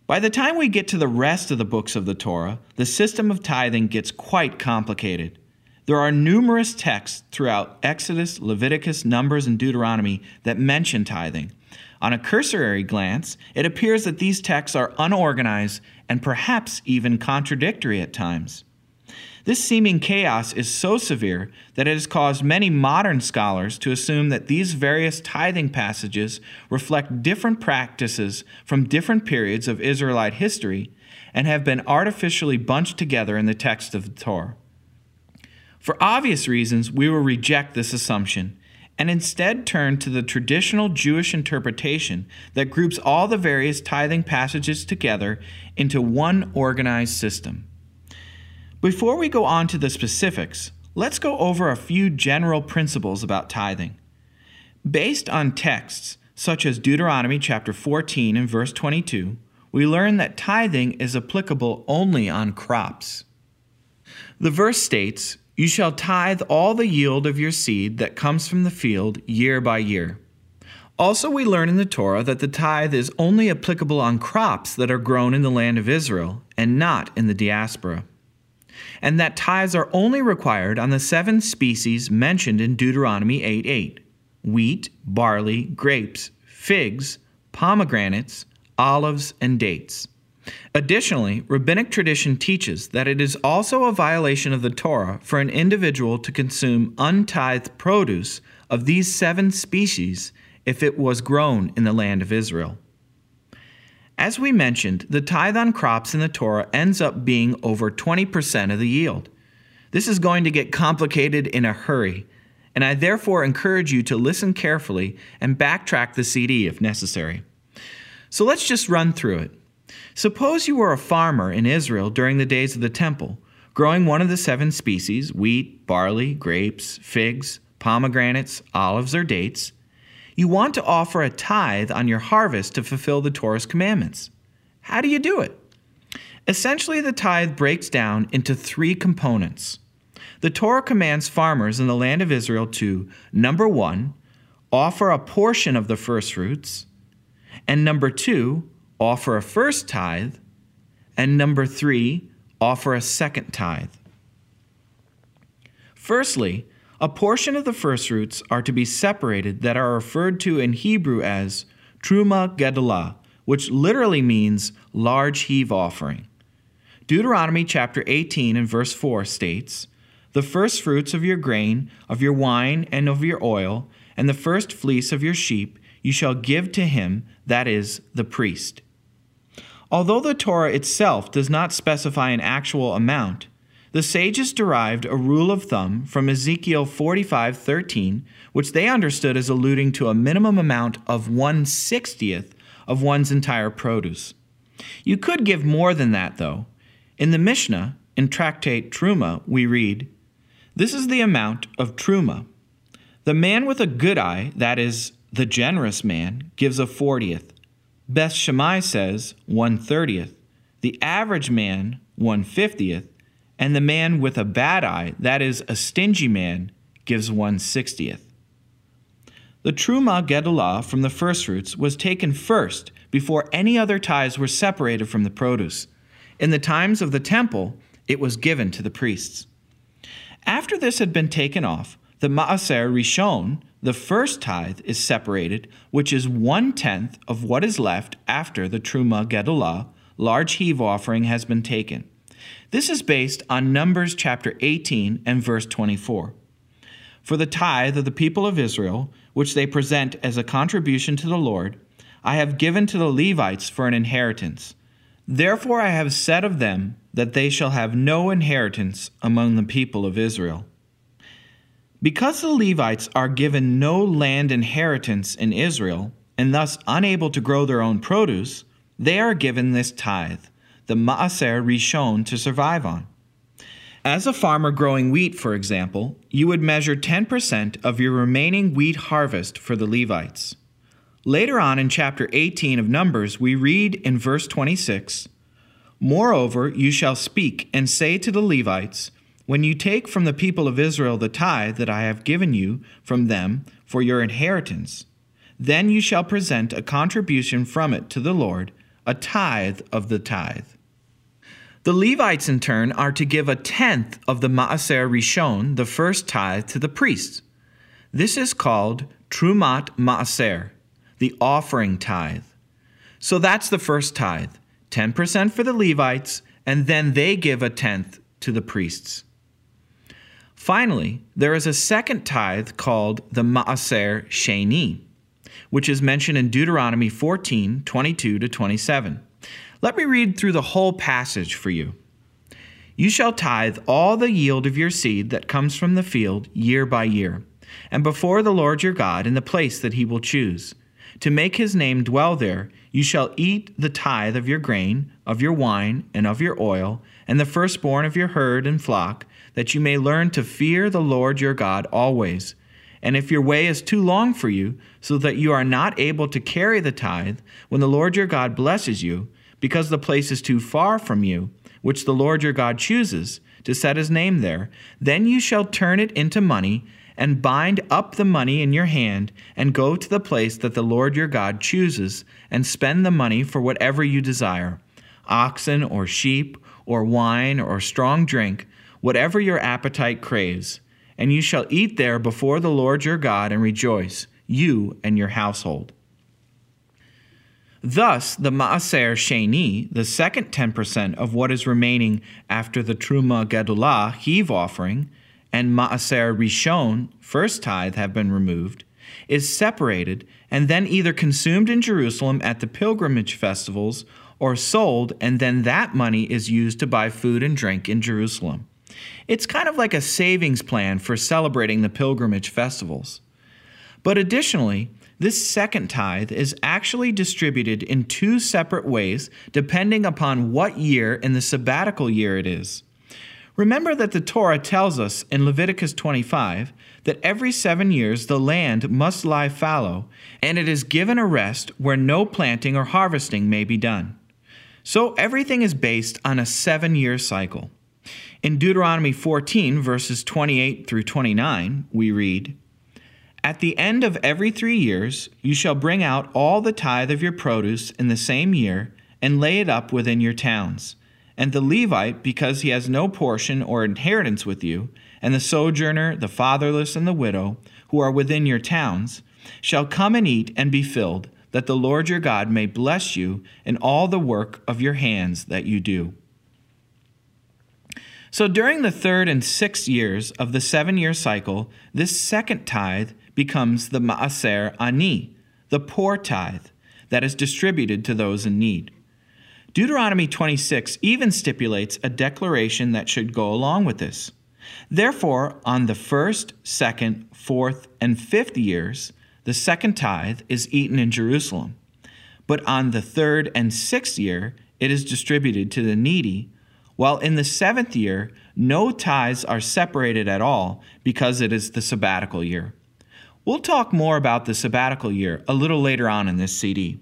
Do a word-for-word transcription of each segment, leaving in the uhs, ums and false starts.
By the time we get to the rest of the books of the Torah, the system of tithing gets quite complicated. There are numerous texts throughout Exodus, Leviticus, Numbers, and Deuteronomy that mention tithing. On a cursory glance, it appears that these texts are unorganized and perhaps even contradictory at times. This seeming chaos is so severe that it has caused many modern scholars to assume that these various tithing passages reflect different practices from different periods of Israelite history and have been artificially bunched together in the text of the Torah. For obvious reasons, we will reject this assumption and instead turn to the traditional Jewish interpretation that groups all the various tithing passages together into one organized system. Before we go on to the specifics, let's go over a few general principles about tithing. Based on texts such as Deuteronomy chapter fourteen and verse twenty-two, we learn that tithing is applicable only on crops. The verse states, "You shall tithe all the yield of your seed that comes from the field year by year." Also, we learn in the Torah that the tithe is only applicable on crops that are grown in the land of Israel and not in the diaspora, and that tithes are only required on the seven species mentioned in Deuteronomy eight eight: wheat, barley, grapes, figs, pomegranates, olives, and dates. Additionally, rabbinic tradition teaches that it is also a violation of the Torah for an individual to consume untithed produce of these seven species if it was grown in the land of Israel. As we mentioned, the tithe on crops in the Torah ends up being over twenty percent of the yield. This is going to get complicated in a hurry, and I therefore encourage you to listen carefully and backtrack the C D if necessary. So let's just run through it. Suppose you were a farmer in Israel during the days of the temple, growing one of the seven species, wheat, barley, grapes, figs, pomegranates, olives, or dates. You want to offer a tithe on your harvest to fulfill the Torah's commandments. How do you do it? Essentially, the tithe breaks down into three components. The Torah commands farmers in the land of Israel to, number one, offer a portion of the first fruits, and number two, offer a first tithe, and number three, offer a second tithe. Firstly, a portion of the first fruits are to be separated that are referred to in Hebrew as Truma Gedolah, which literally means large heave offering. Deuteronomy chapter eighteen and verse four states, "The first fruits of your grain, of your wine, and of your oil, and the first fleece of your sheep, you shall give to him, that is, the priest." Although the Torah itself does not specify an actual amount, the sages derived a rule of thumb from Ezekiel forty-five thirteen, which they understood as alluding to a minimum amount of one sixtieth of one's entire produce. You could give more than that, though. In the Mishnah, in Tractate Truma, we read, "This is the amount of Truma. The man with a good eye, that is, the generous man, gives a fortieth. Beth Shammai says one thirtieth, the average man one fiftieth, and the man with a bad eye, that is, a stingy man, gives one sixtieth. The Truma Gedolah from the first fruits was taken first before any other tithes were separated from the produce. In the times of the temple, it was given to the priests. After this had been taken off, the Maaser Rishon, the first tithe, is separated, which is one-tenth of what is left after the Truma Gedolah, large heave offering, has been taken. This is based on Numbers chapter eighteen and verse twenty-four. For the tithe of the people of Israel, which they present as a contribution to the Lord, I have given to the Levites for an inheritance. Therefore I have said of them that they shall have no inheritance among the people of Israel. Because the Levites are given no land inheritance in Israel, and thus unable to grow their own produce, they are given this tithe, the Maaser Rishon, to survive on. As a farmer growing wheat, for example, you would measure ten percent of your remaining wheat harvest for the Levites. Later on in chapter eighteen of Numbers, we read in verse twenty-six, "Moreover, you shall speak and say to the Levites, when you take from the people of Israel the tithe that I have given you from them for your inheritance, then you shall present a contribution from it to the Lord, a tithe of the tithe. The Levites, in turn, are to give a tenth of the Maaser Rishon, the first tithe, to the priests. This is called Trumat Maaser, the offering tithe. So that's the first tithe, ten percent for the Levites, and then they give a tenth to the priests. Finally, there is a second tithe called the Maaser Sheni, which is mentioned in Deuteronomy fourteen, twenty-two to twenty-seven. Let me read through the whole passage for you. You shall tithe all the yield of your seed that comes from the field year by year, and before the Lord your God in the place that he will choose. To make his name dwell there, you shall eat the tithe of your grain, of your wine, and of your oil, and the firstborn of your herd and flock, that you may learn to fear the Lord your God always. And if your way is too long for you, so that you are not able to carry the tithe, when the Lord your God blesses you, because the place is too far from you, which the Lord your God chooses, to set his name there, then you shall turn it into money, and bind up the money in your hand, and go to the place that the Lord your God chooses, and spend the money for whatever you desire, oxen or sheep, or wine or strong drink, whatever your appetite craves. And you shall eat there before the Lord your God and rejoice, you and your household. Thus, the Maaser Sheni, the second ten percent of what is remaining after the Truma Gedulah, heave offering, and Maaser Rishon, first tithe, have been removed, is separated and then either consumed in Jerusalem at the pilgrimage festivals or sold, and then that money is used to buy food and drink in Jerusalem. It's kind of like a savings plan for celebrating the pilgrimage festivals. But additionally, this second tithe is actually distributed in two separate ways depending upon what year in the sabbatical year it is. Remember that the Torah tells us in Leviticus twenty-five that every seven years the land must lie fallow, and it is given a rest where no planting or harvesting may be done. So everything is based on a seven-year cycle. In Deuteronomy fourteen, verses twenty-eight through twenty-nine, we read, At the end of every three years you shall bring out all the tithe of your produce in the same year, and lay it up within your towns. And the Levite, because he has no portion or inheritance with you, and the sojourner, the fatherless, and the widow, who are within your towns, shall come and eat and be filled, that the Lord your God may bless you in all the work of your hands that you do. So during the third and sixth years of the seven-year cycle, this second tithe becomes the Maaser Ani, the poor tithe, that is distributed to those in need. Deuteronomy twenty-six even stipulates a declaration that should go along with this. Therefore, on the first, second, fourth, and fifth years, the second tithe is eaten in Jerusalem. But on the third and sixth year, it is distributed to the needy, while in the seventh year, no tithes are separated at all because it is the sabbatical year. We'll talk more about the sabbatical year a little later on in this C D.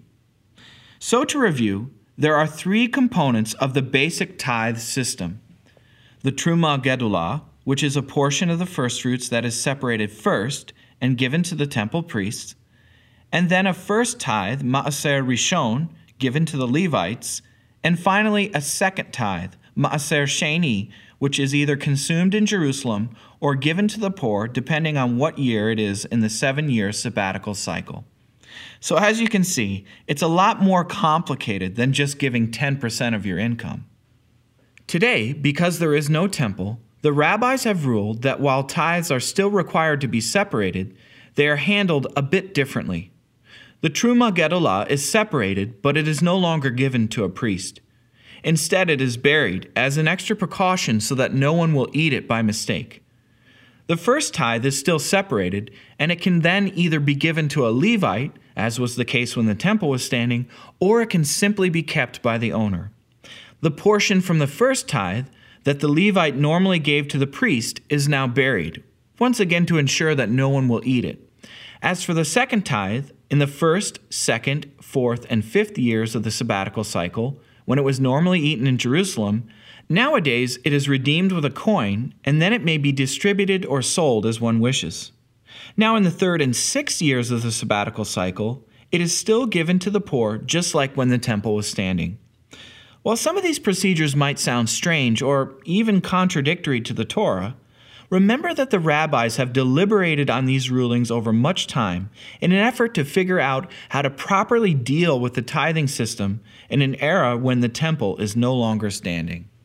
So to review, there are three components of the basic tithe system. The Truma Gedulah, which is a portion of the firstfruits that is separated first and given to the temple priests, and then a first tithe, Maaser Rishon, given to the Levites, and finally a second tithe, Maaser Sheni, which is either consumed in Jerusalem or given to the poor, depending on what year it is in the seven-year sabbatical cycle. So as you can see, it's a lot more complicated than just giving ten percent of your income. Today, because there is no temple, the rabbis have ruled that while tithes are still required to be separated, they are handled a bit differently. The Truma Gedulah is separated, but it is no longer given to a priest. Instead, it is buried as an extra precaution so that no one will eat it by mistake. The first tithe is still separated, and it can then either be given to a Levite, as was the case when the temple was standing, or it can simply be kept by the owner. The portion from the first tithe that the Levite normally gave to the priest is now buried, once again to ensure that no one will eat it. As for the second tithe, in the first, second, fourth, and fifth years of the sabbatical cycle, when it was normally eaten in Jerusalem, nowadays it is redeemed with a coin, and then it may be distributed or sold as one wishes. Now in the third and sixth years of the sabbatical cycle, It is still given to the poor just like when the temple was standing. While some of these procedures might sound strange or even contradictory to the Torah, remember that the rabbis have deliberated on these rulings over much time in an effort to figure out how to properly deal with the tithing system in an era when the temple is no longer standing.